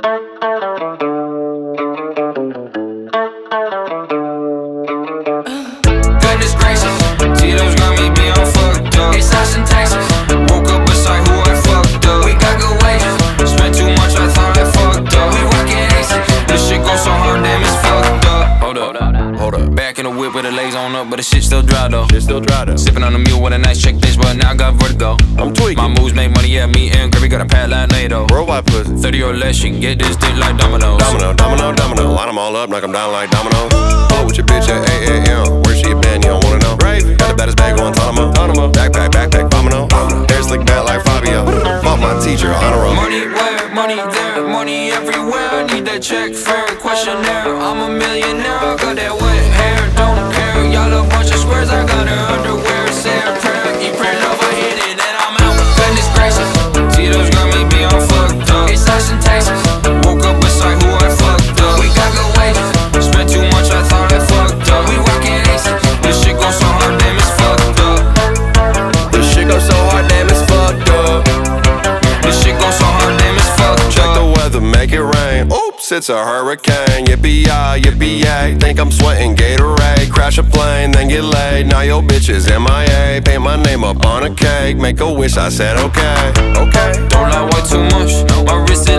Goodness gracious, Tito's got me being fucked up. It's Austin, Texas. Woke up beside who I fucked up. We got good wages. Spent too much, I thought I fucked up. We rockin' aces. This shit goes so hard, damn, it's fucked up. Hold up. Back in the whip with the legs on up, but the shit still dry though. Sippin' on the mule with a nice check bitch, but now I got vertigo. I'm tweaking. My moves make money, yeah, me and Gravy got a pad like NATO. Worldwide pussy. 30 or less, she can get this dick like dominoes. Domino. Line them all up, knock them down like dominoes. Pull with your bitch at 8 a.m. Where she been, you don't wanna know. Gravy. Got the baddest bag on Guantanamo. Backpack, vomino. Hair slick back like Fabio. Fuck my teacher, honor roll. Money where, money there, money everywhere. I need that check, fair questionnaire. I'm a millionaire, I got that wet hair. Don't care, y'all a bunch of squares. I got her underwear, say a prayer, eat prayer, love, I hit it, and I'm out. Goodness gracious, Tito's got me being fucked up. It's Austin, Texas. Woke up beside who I fucked up. We got good wages. Spent too much, I thought I fucked up. We rockin' aces. This shit goes so hard, damn, it's fucked up. This shit goes so hard, damn, it's fucked up. This shit goes so hard, damn, it's fucked up. Check the weather, make it rain. Oops, it's a hurricane. Yippee-yi-yi, think I'm sweating Gatorade. Crash a plane, then get laid. Now your bitch is MIA. Paint my name up on a cake. Make a wish, I said okay. Don't lie way too much. My wrist